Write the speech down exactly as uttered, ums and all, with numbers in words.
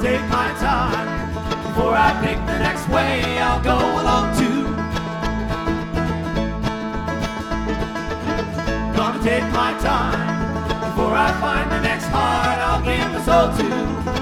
take my time before I pick the next way I'll go along to. Gonna take my time before I find the next heart I'll give my soul to.